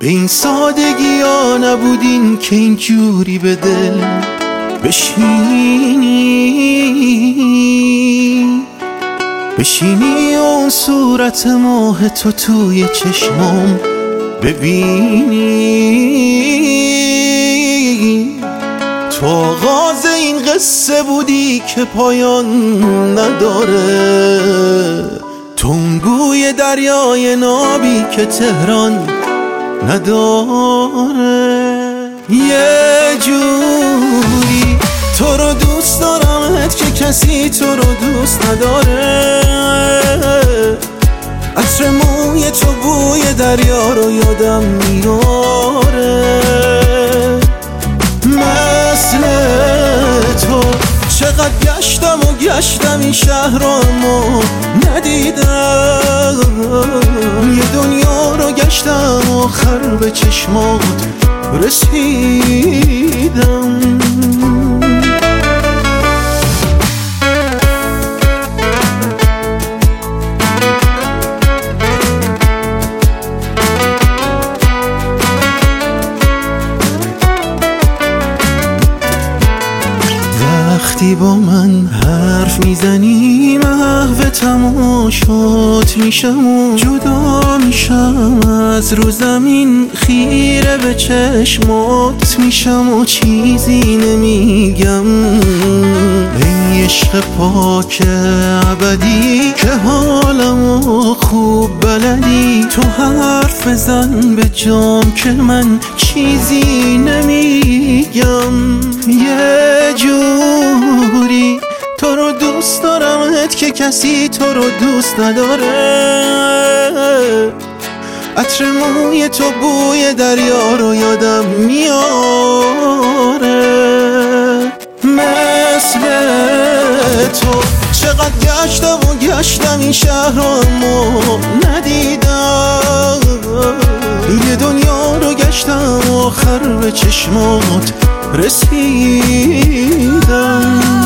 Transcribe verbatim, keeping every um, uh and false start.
به این سادگی ها نبودین که اینجوری به دل بشینی بشینی اون صورت ماه تو توی چشمام ببینی. تو آغاز این قصه بودی که پایان نداره، تو اون بوی دریای نابی که تهران نداره. یه جوری تو رو دوست دارمت که کسی تو رو دوست نداره. عطر موی تو بوی دریا رو یادم میاره. مثل تو چقدر گشتم و گشتم این شهر رو اما ندیدم. یه دنیا رو گشتم آخر به چشمات رسیدم. وقتی با من حرف میزنی محو تماشات میشم و جدا میشم از رو زمین، خیره به چشمات میشم و چیزی نمیگم. ای عشق پاک ابدی که حالمو خوب بلدی، تو حرف بزن به جام که من چیزی نمیگم. یه جوری تو رو دوست دارمت که کسی تو رو دوست نداره. عطر موی تو بوی دریا رو یادم میاره. مثل تو چقدر گشتم و گشتم این شهر رو اما ندیدم. یه دنیا رو گشتم آخر به چشمات رسیدم.